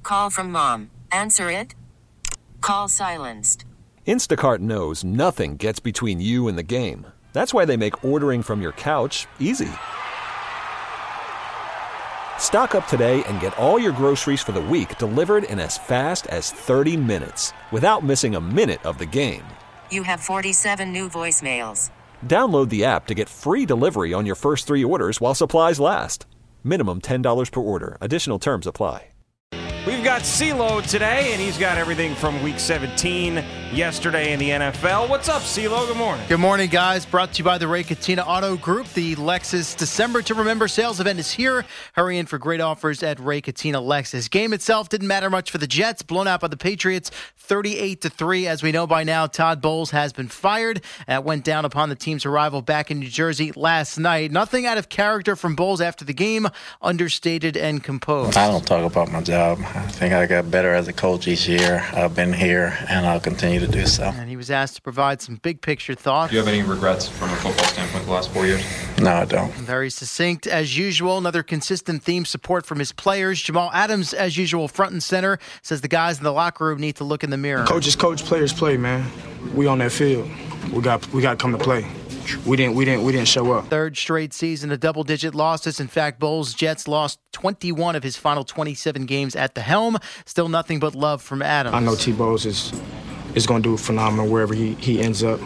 Call from mom. Answer it. Call silenced. Instacart knows nothing gets between you and the game. That's why they make ordering from your couch easy. Stock up today and get all your groceries for the week delivered in as fast as 30 minutes without missing a minute of the game. You have 47 new voicemails. Download the app to get free delivery on your first 3 orders while supplies last. Minimum $10 per order. Additional terms apply. We've got CeeLo today, and he's got everything from Week 17 yesterday in the NFL. What's up, CeeLo? Good morning. Good morning, guys. Brought to you by the Ray Catena Auto Group. The Lexus December to Remember sales event is here. Hurry in for great offers at Ray Catena Lexus. Game itself didn't matter much for the Jets. Blown out by the Patriots 38-3. As we know by now, Todd Bowles has been fired. That went down upon the team's arrival back in New Jersey last night. Nothing out of character from Bowles after the game. Understated and composed. I don't talk about my job. I think I got better as a coach each year. I've been here, and I'll continue to do so. And he was asked to provide some big-picture thoughts. Do you have any regrets from a football standpoint the last 4 years? No, I don't. Very succinct, as usual. Another consistent theme, support from his players. Jamal Adams, as usual, front and center, says the guys in the locker room need to look in the mirror. Coaches coach, players play, man. We on that field. We got to come to play. We didn't show up. Third straight season of double-digit losses. In fact, Bowles' Jets lost 21 of his final 27 games at the helm. Still nothing but love from Adams. I know T. Bowles is going to do phenomenal wherever he ends up.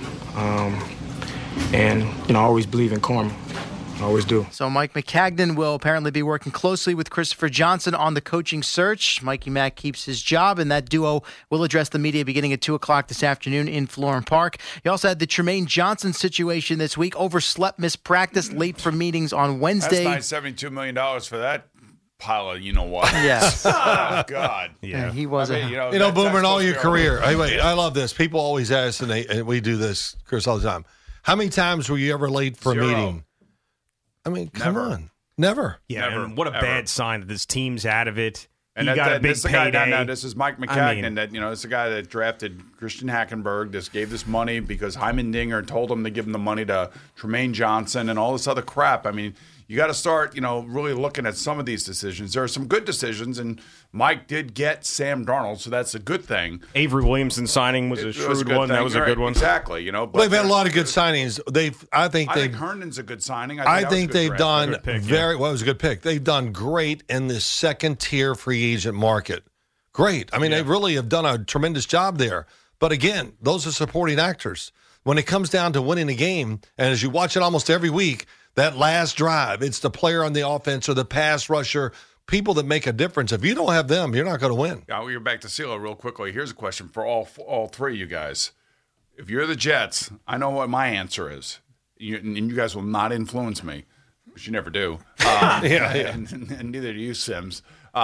And, I always believe in karma. I always do. So Mike Maccagnan will apparently be working closely with Christopher Johnson on the coaching search. Mikey Mack keeps his job, and that duo will address the media beginning at 2 o'clock this afternoon in Florham Park. He also had the Tremaine Johnson situation this week. Overslept, missed practice, late for meetings on Wednesday. That's not $72 million for that pile of you-know-what. Yeah. Oh, God. Yeah. He was Boomer, in all your career. I love this. People always ask, and we do this, Chris, all the time. How many times were you ever late for a meeting? I mean, come on. Never. Yeah, Never. And what a bad sign that this team's out of it. And he got a big payday. No, this is Mike Maccagnan. It's the guy that drafted Christian Hackenberg. Just gave this money because Hyman Dinger told him to give him the money to Tremaine Johnson and all this other crap. I mean, you got to start, really looking at some of these decisions. There are some good decisions, and Mike did get Sam Darnold, so that's a good thing. Avery Williamson signing was a shrewd one. That was a good one. Exactly. But they've had a lot of good signings. I think Herndon's a good signing. I think they've done it was a good pick. They've done great in the second-tier free agent market. Great. I mean, they really have done a tremendous job there. But again, those are supporting actors. When it comes down to winning a game, and as you watch it almost every week, that last drive, it's the player on the offense or the pass rusher, people that make a difference. If you don't have them, you're not going to win. Now, we're back to CeeLo real quickly. Here's a question for all three of you guys. If you're the Jets, I know what my answer is. And you guys will not influence me, which you never do. And neither do you, Sims.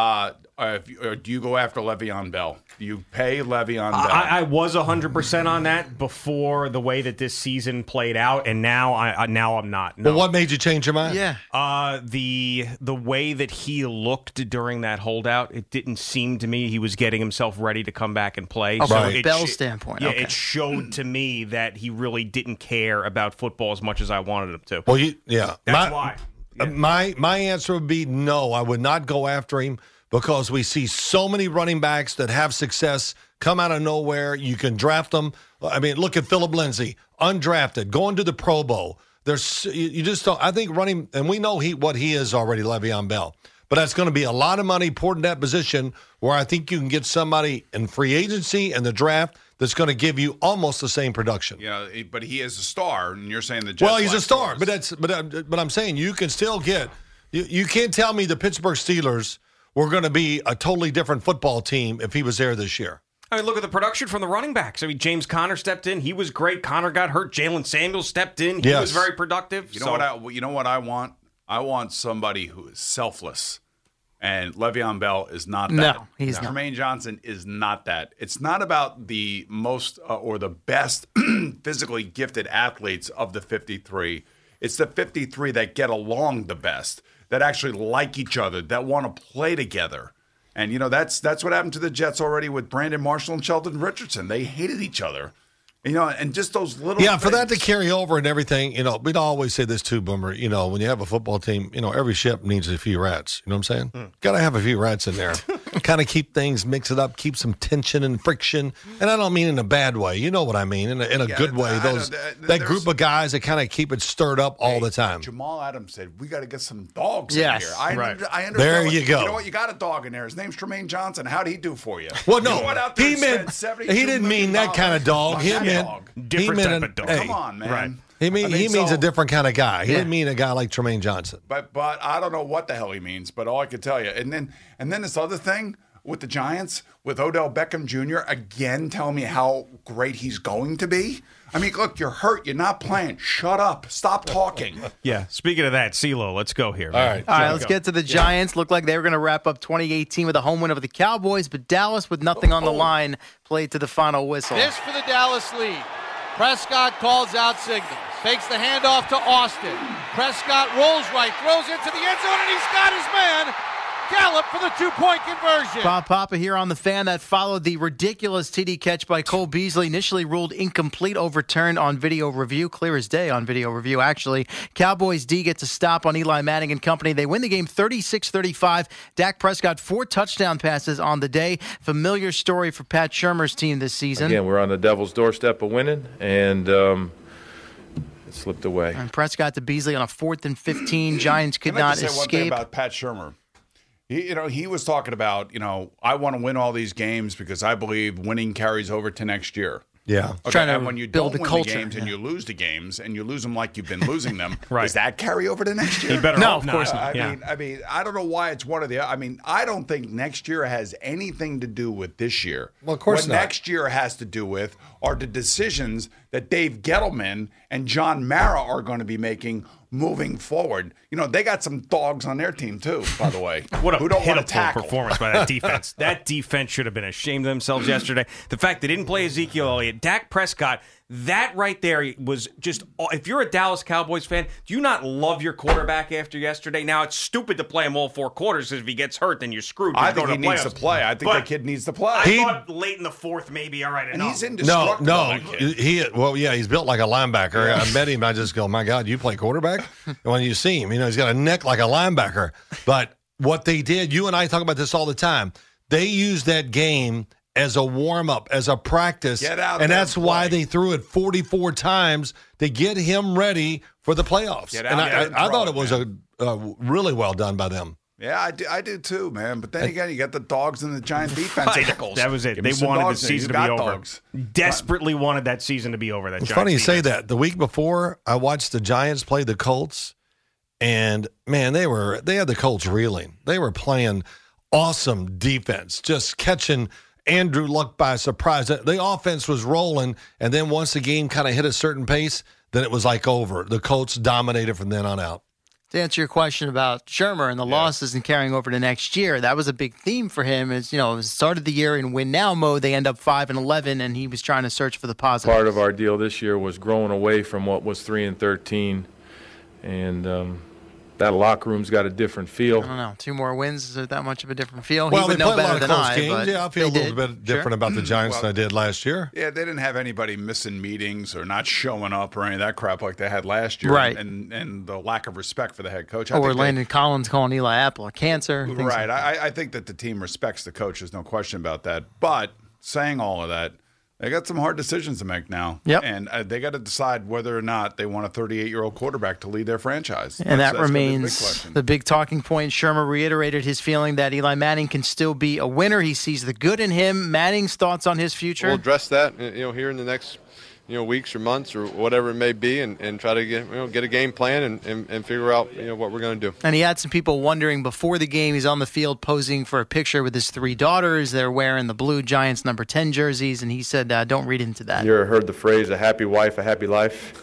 Do you go after Le'Veon Bell? Do you pay Le'Veon Bell? I was 100% on that before the way that this season played out, and now I'm not. No. Well, what made you change your mind? Yeah. The way that he looked during that holdout, it didn't seem to me he was getting himself ready to come back and play. From a Bell standpoint. Yeah, it showed to me that he really didn't care about football as much as I wanted him to. Well, That's why. Yeah. My answer would be no. I would not go after him because we see so many running backs that have success come out of nowhere. You can draft them. I mean, look at Phillip Lindsay, undrafted, going to the Pro Bowl. You just don't. I think running, and we know what he is already, Le'Veon Bell. But that's going to be a lot of money poured in that position where I think you can get somebody in free agency and the draft that's going to give you almost the same production. Yeah, but he is a star, and you're saying the Jets. Well, he's a star, but I'm saying you can still get. You can't tell me the Pittsburgh Steelers were going to be a totally different football team if he was there this year. I mean, look at the production from the running backs. I mean, James Conner stepped in; he was great. Conner got hurt. Jalen Samuels stepped in; he was very productive. You know what I want? I want somebody who is selfless. And Le'Veon Bell is not that. No, he's not. Tremaine Johnson is not that. It's not about the most or the best physically gifted athletes of the 53. It's the 53 that get along the best, that actually like each other, that want to play together. And, that's what happened to the Jets already with Brandon Marshall and Sheldon Richardson. They hated each other. And just those little things. For that to carry over and everything, we'd always say this too, Boomer, when you have a football team, every ship needs a few rats. You know what I'm saying? Got to have a few rats in there. kind of keep things, mix it up, keep some tension and friction. And I don't mean in a bad way. You know what I mean? In a good way. That group of guys that kind of keep it stirred up all the time. Jamal Adams said, we got to get some dogs in Yes, here. I understand. There you go. You know what? You got a dog in there. His name's Tremaine Johnson. How'd he do for you? Well, no. You went out there He and meant, spent $72 he didn't mean that kind of dog. He meant Different type of dog. Hey, Come on, man. Right. He means a different kind of guy. He didn't mean a guy like Tremaine Johnson. But I don't know what the hell he means. But all I could tell you, and then this other thing with the Giants, with Odell Beckham Jr. again telling me how great he's going to be. I mean, look, you're hurt. You're not playing. Shut up. Stop talking. Yeah. Speaking of that, CeeLo, let's go here. All right. All right, let's get to the Giants. Looked like they were going to wrap up 2018 with a home win over the Cowboys, but Dallas, with nothing on the line, played to the final whistle. This for the Dallas lead. Prescott calls out signals. Fakes the handoff to Austin. Prescott rolls right, throws into the end zone, and he's got his man. Gallup for the 2-point conversion. Bob Papa here on The Fan. That followed the ridiculous TD catch by Cole Beasley, initially ruled incomplete, overturned on video review. Clear as day on video review, actually. Cowboys D gets a stop on Eli Manning and company. They win the game 36-35. Dak Prescott, 4 touchdown passes on the day. Familiar story for Pat Shurmur's team this season. Again, we're on the Devil's doorstep of winning, and it slipped away. And Prescott to Beasley on a 4th and 15. Giants could not say escape. one thing about Pat Shurmur. He was talking about, I want to win all these games because I believe winning carries over to next year. Yeah. Okay, Trying to and when you build don't the win culture, the games and you lose the games and you lose them like you've been losing them, Right. does that carry over to next year? He better No, hope of course not. not. I mean, I don't know why it's one of the. I mean, I don't think next year has anything to do with this year. Well, of course what not. next year has to do with are the decisions that Dave Gettleman and John Mara are going to be making moving forward. They got some dogs on their team too, by the way. What a who don't want to pitiful tackle. performance by that defense. That defense should have been ashamed of themselves yesterday. The fact they didn't play Ezekiel Elliott, Dak Prescott, that right there was just, if you're a Dallas Cowboys fan, do you not love your quarterback after yesterday? Now, it's stupid to play him all 4 quarters because if he gets hurt, then you're screwed. I think he needs to play. I think the kid needs to play. I thought late in the 4th, maybe, all right, and enough. he's indestructible. No, that kid. he's built like a linebacker. I met him. I just go, my God, you play quarterback? And when you see him, he's got a neck like a linebacker. But what they did, you and I talk about this all the time, they used that game as a warm-up, as a practice, Get out and there that's and why play. they threw it 44 times to get him ready for the playoffs. Get out And there and I throw thought it, it was a really well done by them. Yeah, I do too, man. But then again, you got the dogs and the Giant defense. Right. That was it. Give me They some wanted the dogs there. season You to be got over. dogs. Desperately wanted that season to be over. That It's Giants funny you say defense. that. The week before, I watched the Giants play the Colts, and man, they had the Colts reeling. They were playing awesome defense, just catching Andrew Luck by surprise. The offense was rolling, and then once the game kind of hit a certain pace, then it was like over. The Colts dominated from then on out. To answer your question about Shurmur and the losses and carrying over to next year, that was a big theme for him. Is started the year in win now mode. They end up 5-11, and he was trying to search for the positive. Part of our deal this year was growing away from what was 3-13, and that locker room's got a different feel. I don't know. 2 more wins, is it that much of a different feel? Well, he would they know played a better lot of than close I. games. But Yeah, I feel a they little did. bit different about the Giants than I did last year. Yeah, they didn't have anybody missing meetings or not showing up or any of that crap like they had last year. Right. And the lack of respect for the head coach. Or Landon Collins calling Eli Apple a cancer. things Right. like I think that the team respects the coach. There's no question about that. But saying all of that, they got some hard decisions to make now. Yep. And they got to decide whether or not they want a 38-year-old quarterback to lead their franchise. And That's that gonna be the big remains question. the big talking point. Shurmur reiterated his feeling that Eli Manning can still be a winner. He sees the good in him. Manning's thoughts on his future? We'll address that, here in the next, weeks or months or whatever it may be, and try to get a game plan and figure out, what we're going to do. And he had some people wondering before the game. He's on the field posing for a picture with his 3 daughters. They're wearing the blue Giants number 10 jerseys, and he said, "Don't read into that." You ever heard the phrase, a happy wife, a happy life?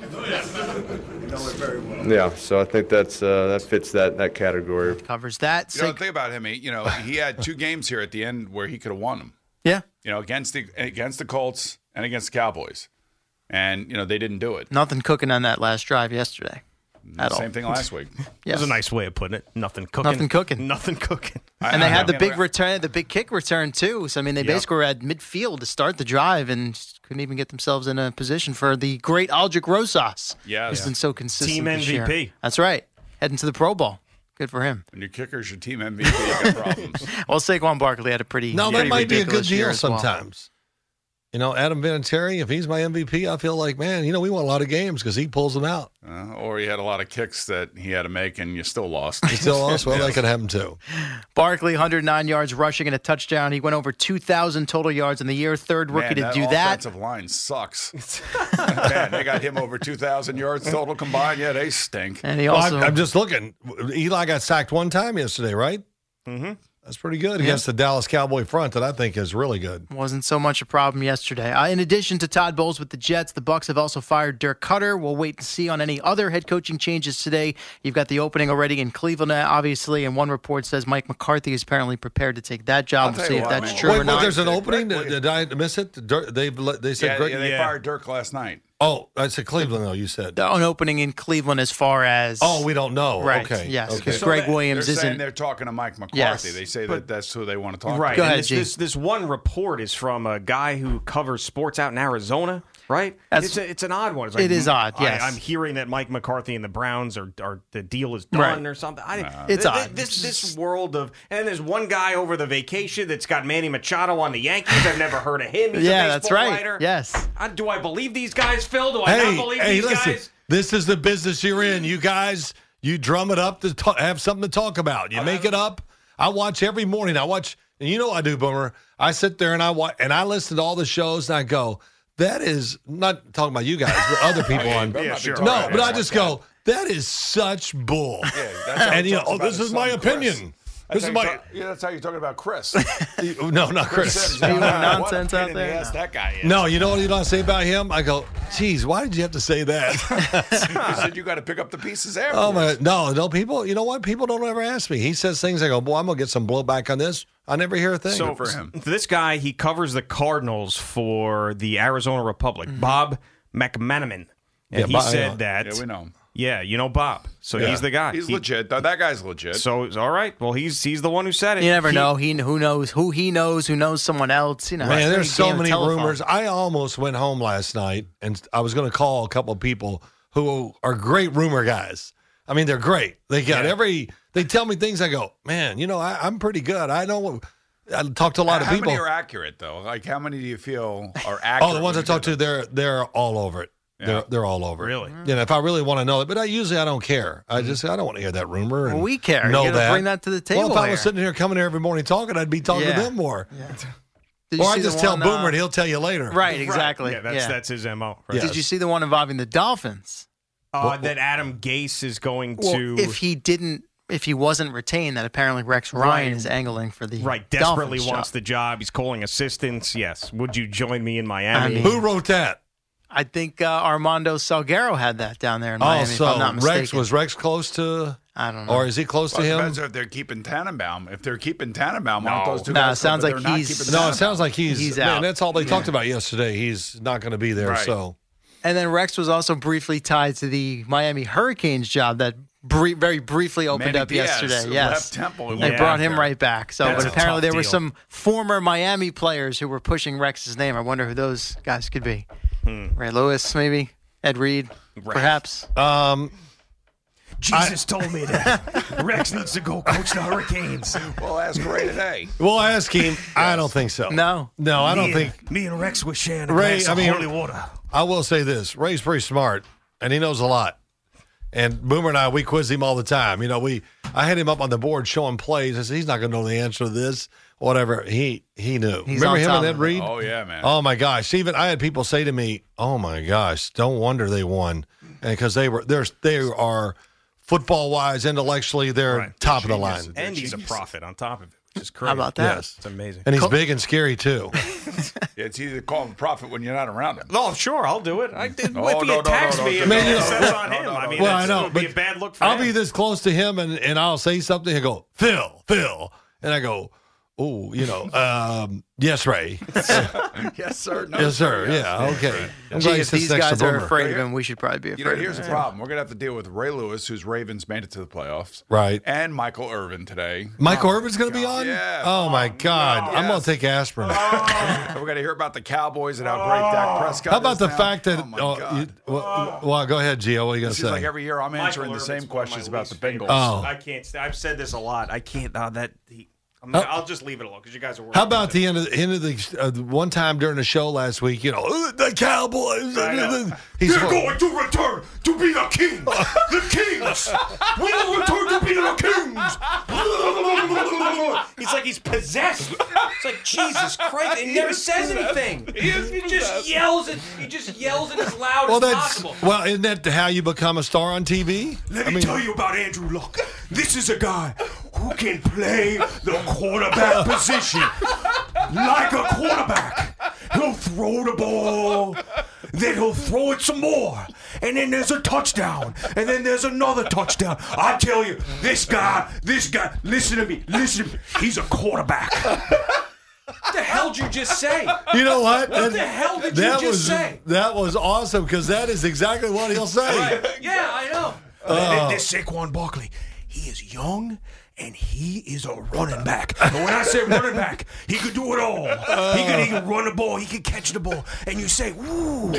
Yeah, so I think that fits that category. Covers that. The thing about him, he had 2 games here at the end where he could have won them. Yeah. Against the Colts and against the Cowboys. And, they didn't do it. Nothing cooking on that last drive yesterday. Same thing last week. Yes. That's a nice way of putting it. Nothing cooking. Nothing cooking. Nothing cooking. And they had the big return, the big kick return, too. So, they basically were at midfield to start the drive and just couldn't even get themselves in a position for the great Aldrich Rosas. Yeah. Who's been so consistent Team this year. MVP. That's right. Heading to the Pro Bowl. Good for him. When your kicker's your team MVP, you got problems. Well, Saquon Barkley had a pretty that might be a good ridiculous year deal as well. sometimes. Adam Vinatieri, if he's my MVP, I feel like, man, we won a lot of games because he pulls them out. Or he had a lot of kicks that he had to make, and you still lost. You still lost? Well, that could happen too. Barkley, 109 yards rushing and a touchdown. He went over 2,000 total yards in the year. Third rookie to do that. Offensive line sucks. Man, they got him over 2,000 yards total combined. Yeah, they stink. And he also, I'm just looking. Eli got sacked one time yesterday, right? Mm-hmm. That's pretty good against the Dallas Cowboy front that I think is really good. wasn't so much a problem yesterday. In addition to Todd Bowles with the Jets, the Bucs have also fired Dirk Cutter. We'll wait and see on any other head coaching changes today. You've got the opening already in Cleveland, obviously, and one report says Mike McCarthy is apparently prepared to take that job. We'll see if that's true or not. There's an opening. Did I miss it? They said they fired Dirk last night. Oh, I said Cleveland, though, you said. An opening in Cleveland as far as... Oh, we don't know. Right, okay. yes, okay. because Greg Williams they're isn't... saying they're talking to Mike McCarthy. Yes, they say that's who they want to talk to. Right. Go and ahead, this one report is from a guy who covers sports out in Arizona, right? It's an odd one. It's like, it is odd, yes. I'm hearing that Mike McCarthy and the Browns are the deal is done or something. It's odd. This world of... And there's one guy over the vacation that's got Manny Machado on the Yankees. I've never heard of him. He's a baseball that's right. writer. Yes. Do I believe these guys, Phil? Do I not believe these listen, guys? This is the business you're in. You guys, you drum it up to have something to talk about. You make it up. I watch every morning. And I do, Boomer. I sit there and I watch, and I listen to all the shows and I go, that is not talking about you guys, but other people on. Yeah, sure. No, but I just go, that is such bull. Yeah, that's how and he talks about this his is my son, opinion. Chris. This is my. That's how you're talking about Chris. No, not Chris. Sims. Nonsense out What there. ass that guy is. No, you know what you don't say about him? I go, geez, why did you have to say that? He said you got to pick up the pieces afterwards. Oh my! No, people. You know what? People don't ever ask me. He says things. I go, boy, I'm gonna get some blowback on this. I never hear a thing. So for him. This guy, he covers the Cardinals for the Arizona Republic, Bob McManaman. And he said that. Yeah, we know him. Yeah, you know Bob. So he's the guy. He's legit. That guy's legit. So all right. Well, he's the one who said it. You never know. Who knows someone else. Man, there's so many rumors. I almost went home last night, and I was going to call a couple of people who are great rumor guys. I mean, they're great. They got They tell me things. I go, man. I'm pretty good. I know. I talk to a lot of people. How many are accurate though? Like, how many do you feel are accurate? Oh, the ones I talk to, they're all over it. Yeah. They're all over. Really? If I really want to know it, but I don't care. I don't want to hear that rumor. And we care. Know you that. Bring that to the table. Well, if I was sitting here coming here every morning talking, I'd be talking to them more. Yeah. Or I just tell Boomer and he'll tell you later. Right, exactly. Yeah, that's his MO. Right? Yes. Did you see the one involving the Dolphins? That Adam Gase is going to. If he wasn't retained, that apparently Rex Ryan is angling for the desperately Dolphins wants job. the job. He's calling assistance. Yes. Would you join me in Miami? Who wrote that? I think Armando Salguero had that down there in Miami, if I'm not mistaken. Was Rex close to? I don't know. Or is he close to him? Depends if they're keeping Tannenbaum. If they're keeping Tannenbaum, aren't those two No, guys it sounds covered? like They're not he's- keeping No, it Tannenbaum. sounds like he's out. Man, that's all they talked about yesterday. He's not going to be there. Right. So And then Rex was also briefly tied to the Miami Hurricanes job that very briefly opened Manny up Diaz, yesterday. who Yes. left Temple and They went brought back him there. right back. So, That's but a apparently tough there were deal. some former Miami players who were pushing Rex's name. I wonder who those guys could be. Ray Lewis, maybe? Ed Reed, perhaps? Jesus told me that Rex needs to go coach the Hurricanes. We'll ask Ray today. we'll ask him. I don't think so. No. I don't think. Me and Rex were sharing Ray, holy water. I will say this: Ray's pretty smart, and he knows a lot. And Boomer and I, we quiz him all the time. I had him up on the board showing plays. I said he's not going to know the answer to this. Whatever. He knew. He's Remember on him top and Ed of it. Reed? Oh, yeah, man. Oh my gosh! Even I had people say to me, "Oh my gosh, don't wonder they won," and because they are football wise, intellectually, they're top of the line. And he's a prophet on top of it, which is crazy. How about that? Yes. It's amazing. And he's big and scary too. Yeah, it's easy to call him a prophet when you're not around him. No, sure, I'll do it. If he no, attacks no, me, no, Man, that's on him. I mean, Well, I know, it would be a but bad look for I'll him. be this close to him, and I'll say something. He'll go, Phil, and I go, Yes, Ray. Yes, sir. No, yes, sir. Yeah, okay. If these guys are afraid of him, we should probably be afraid of him. Here's the problem. We're going to have to deal with Ray Lewis, whose Ravens made it to the playoffs. Right. And Michael Irvin today. Michael Irvin's going to be on? Yeah. Oh, my God. I'm going to take aspirin. We're going to hear about the Cowboys and how great Dak Prescott How about is the now. fact that... Oh, my God. Well, go ahead, Gio. What are you going It to seems say? like every year I'm answering Michael the same Irvin's questions one of my about the least Bengals. favorites. Oh. I can't. I've said this a lot. I can't. I'll just leave it alone because you guys are worried. How about the end of the one time during the show last week? The Cowboys. He's going to return to be the king. The kings. We will return to be the kings. He's like he's possessed. It's like Jesus Christ. He never says anything. He just yells. He just yells it as loud as possible. Well, isn't that how you become a star on TV? Let me tell you about Andrew Luck. This is a guy who can play the quarterback position like a quarterback. He'll throw the ball, then he'll throw it some more, and then there's a touchdown, and then there's another touchdown. I tell you, this guy, listen to me, he's a quarterback. What the hell did you just say? You know what? What the hell did you just say? That was awesome because that is exactly what he'll say. Right. Yeah, I know. This Saquon Barkley, he is young and he is a running back. And when I say running back, he could do it all. He can run the ball, he can catch the ball, and you say, "Ooh,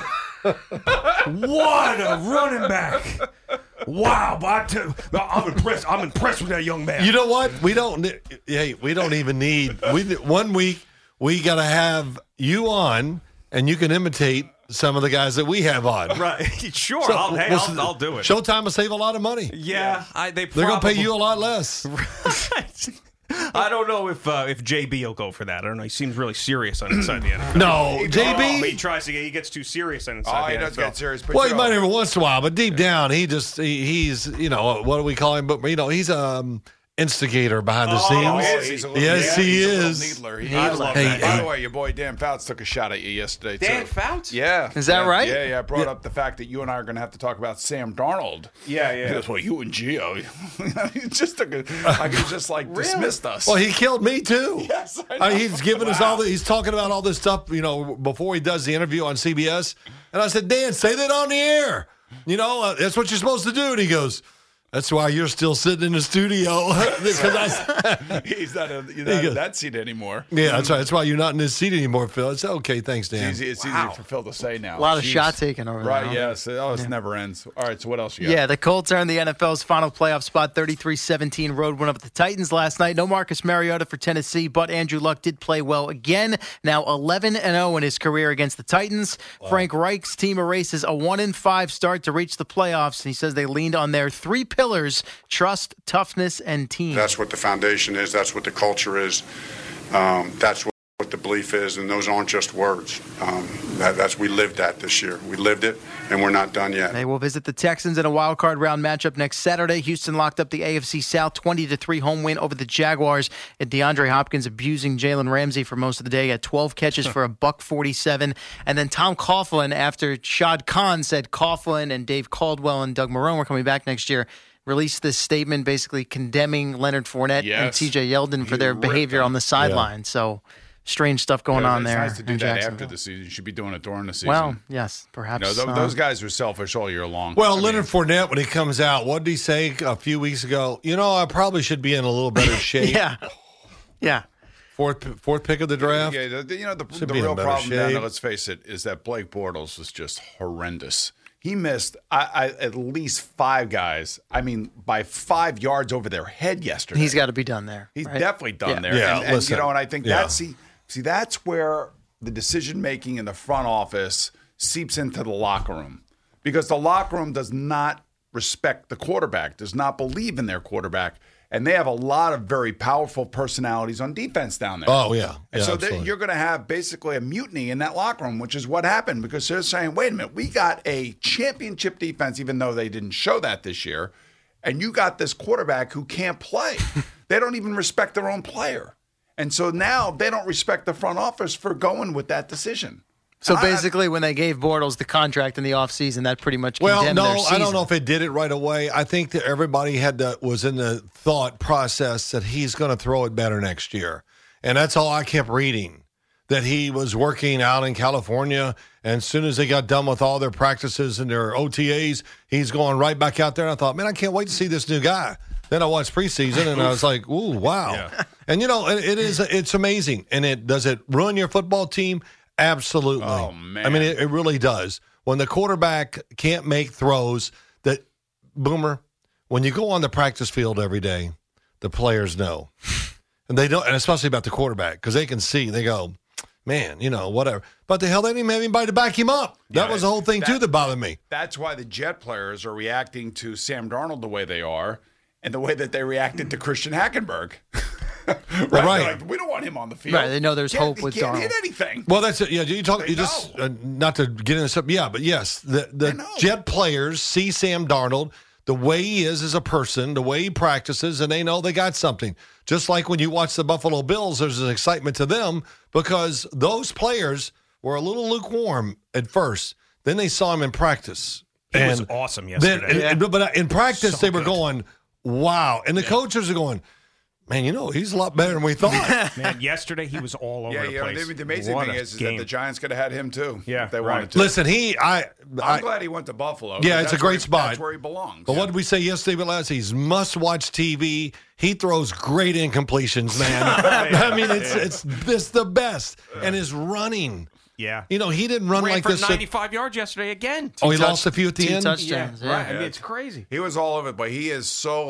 what a running back!" Wow, but I'm impressed. I'm impressed with that young man. You know what? We don't even need. 1 week we got to have you on, and you can imitate some of the guys that we have on. Right? Sure. So, I'll do it. Showtime will save a lot of money. Yeah, they're going to pay you a lot less. I don't know if JB will go for that. I don't know. He seems really serious on inside the NFL. No, JB. He gets too serious on inside the NFL. He does get serious. But Well, he might every once in a while, but deep down, he's what do we call him? But he's instigator behind the scenes. Yes, he is. By the way, your boy Dan Fouts took a shot at you yesterday, too. Dan Fouts? Yeah. Is that right? Yeah. I brought up the fact that you and I are going to have to talk about Sam Darnold. Yeah. He goes, well, you and Gio. He just took dismissed us. Well, he killed me, too. Yes, I know. He's giving us all he's talking about all this stuff, before he does the interview on CBS. And I said, Dan, say that on the air. That's what you're supposed to do. And he goes, that's why you're still sitting in the studio. He's not in that seat anymore. Yeah, that's right. That's why you're not in this seat anymore, Phil. It's okay. Thanks, Dan. It's easy for Phil to say now. A lot of shot taking over there. Right, yes. It never ends. All right, so what else you got? Yeah, the Colts are in the NFL's final playoff spot, 33-17 road win up the Titans last night. No Marcus Mariota for Tennessee, but Andrew Luck did play well again. Now 11-0 in his career against the Titans. Wow. Frank Reich's team erases a 1-5 start to reach the playoffs. He says they leaned on their three pillars: trust, toughness, and team. That's what the foundation is. That's what the culture is. That's what the belief is, and those aren't just words. We lived that this year. We lived it, and we're not done yet. They will visit the Texans in a wild card round matchup next Saturday. Houston locked up the AFC South 20-3 home win over the Jaguars. And DeAndre Hopkins abusing Jalen Ramsey for most of the day at 12 catches for $147. And then Tom Coughlin, after Shad Khan said Coughlin and Dave Caldwell and Doug Marrone were coming back next year, released this statement basically condemning Leonard Fournette and TJ Yeldon for their behavior on the sideline. So strange stuff going on there. It's nice to do that after the season. You should be doing it during the season. Well, yes, perhaps. Those guys are selfish all year long. Well, Leonard Fournette, when he comes out, what did he say a few weeks ago? I probably should be in a little better shape. Yeah. Fourth pick of the draft. Yeah, the real problem down there, let's face it, is that Blake Bortles was just horrendous. He missed at least five guys. I mean, by 5 yards over their head yesterday. He's got to be done there. He's definitely done there. Yeah, and and I think that's where the decision making in the front office seeps into the locker room, because the locker room does not respect the quarterback, does not believe in their quarterback. And they have a lot of very powerful personalities on defense down there. Oh, yeah. And so you're going to have basically a mutiny in that locker room, which is what happened, because they're saying, wait a minute, we got a championship defense, even though they didn't show that this year, and you got this quarterback who can't play. They don't even respect their own player. And so now they don't respect the front office for going with that decision. So basically, when they gave Bortles the contract in the offseason, that pretty much Well, condemned their no, season. I don't know if it did it right away. I think that everybody was in the thought process that he's going to throw it better next year. And that's all I kept reading, that he was working out in California, and as soon as they got done with all their practices and their OTAs, he's going right back out there. And I thought, man, I can't wait to see this new guy. Then I watched preseason, and I was like, ooh, wow. Yeah. And, it's amazing. And does it ruin your football team? Absolutely. Oh, man. I mean, it really does. When the quarterback can't make throws that, Boomer, when you go on the practice field every day, the players know. And they don't, and especially about the quarterback, because they can see, they go, man, whatever. But the hell, they didn't even have anybody to back him up. That was the whole thing, too, that bothered me. That's why the Jet players are reacting to Sam Darnold the way they are and the way that they reacted to Christian Hackenberg. Right. Like, we don't want him on the field. Right. They know there's hope with Darnold. He can't hit anything. Well, that's it. Yeah, not to get into something. Yeah, but yes, the Jet players see Sam Darnold the way he is as a person, the way he practices, and they know they got something. Just like when you watch the Buffalo Bills, there's an excitement to them because those players were a little lukewarm at first. Then they saw him in practice. He was awesome yesterday. But in practice, they were going, wow. And the coaches are going, man, he's a lot better than we thought. Man, yesterday he was all over the place. The amazing thing is that the Giants could have had him too. Yeah, if they right. wanted to. Listen, I'm glad he went to Buffalo. Yeah, it's a great spot. That's where he belongs. But what did we say yesterday with Les? He's must-watch TV. He throws great incompletions, man. I mean, it's the best. And his running. Yeah. He didn't run Ran like for this. 95 yards yesterday again. He lost a few at the end? Touchdowns. Yeah, right. I mean, it's crazy. He was all over it, but he is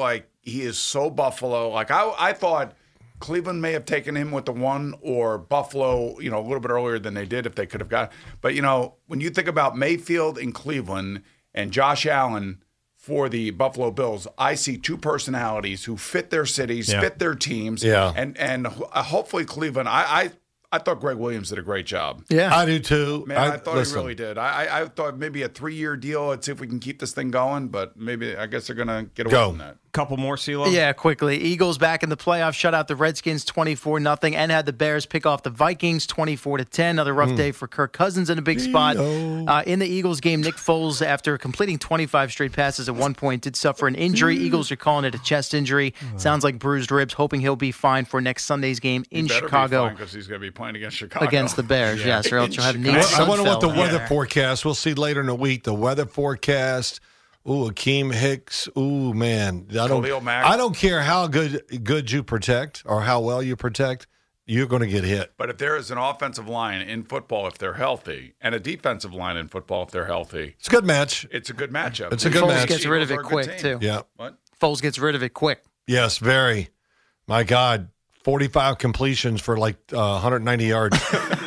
so Buffalo. Like I thought Cleveland may have taken him with the one, or Buffalo, a little bit earlier than they did if they could have got. But when you think about Mayfield in Cleveland and Josh Allen for the Buffalo Bills, I see two personalities who fit their cities, fit their teams, and hopefully Cleveland. I thought Greg Williams did a great job. Yeah, I do too. Man, I thought he really did. I thought maybe a 3-year deal. Let's see if we can keep this thing going. But maybe I guess they're going to get away from that. Couple more, CeeLo? Yeah, quickly. Eagles back in the playoffs, shut out the Redskins 24-0, and had the Bears pick off the Vikings 24-10. Another rough day for Kirk Cousins in a big spot. In the Eagles game, Nick Foles, after completing 25 straight passes at one point, did suffer an injury. Eagles are calling it a chest injury. Sounds like bruised ribs, hoping he'll be fine for next Sunday's game in Chicago. Because he's going to be playing against Chicago. Against the Bears, yes. Or else you'll have Nate Sudfeld. I wonder what the weather forecast. We'll see later in the week. The weather forecast. Ooh, Akeem Hicks. Ooh, man. I don't care how good you protect or how well you protect. You're going to get hit. But if there is an offensive line in football, if they're healthy, and a defensive line in football, if they're healthy, it's a good match. It's a good matchup. It's a good match. Foles gets rid of it quick, too. Yeah. What? Foles gets rid of it quick. Yes, very. My God. 45 completions for like 190 yards.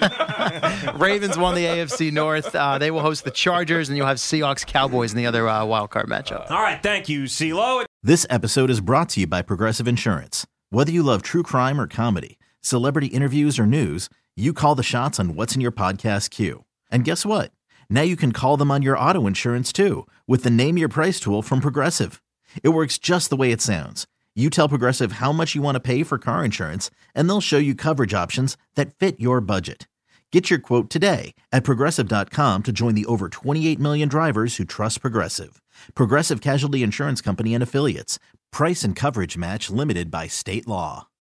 Ravens won the AFC North. They will host the Chargers, and you'll have Seahawks Cowboys in the other wild card matchup. All right, thank you, CeeLo. This episode is brought to you by Progressive Insurance. Whether you love true crime or comedy, celebrity interviews or news, you call the shots on what's in your podcast queue. And guess what? Now you can call them on your auto insurance too with the Name Your Price tool from Progressive. It works just the way it sounds. You tell Progressive how much you want to pay for car insurance, and they'll show you coverage options that fit your budget. Get your quote today at Progressive.com to join the over 28 million drivers who trust Progressive. Progressive Casualty Insurance Company and Affiliates. Price and coverage match limited by state law.